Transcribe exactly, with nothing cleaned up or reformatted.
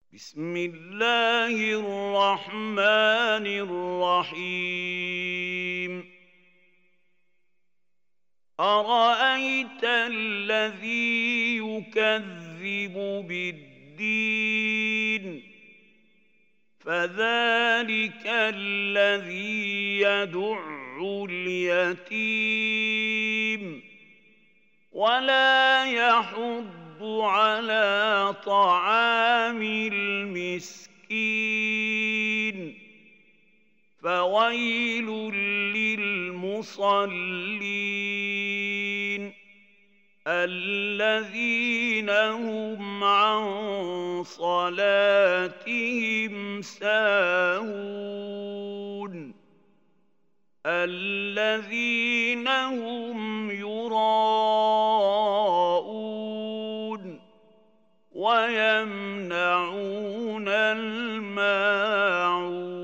بسم الله الرحمن الرحيم أرأيت الذي يكذب بالدين فذلك الذي يدع اليتيم ولا يحض على طعام المسكين فويل للمصلين الذين هم عن صلاتهم ساهون الذين هم يراءون ويمنعون الماعون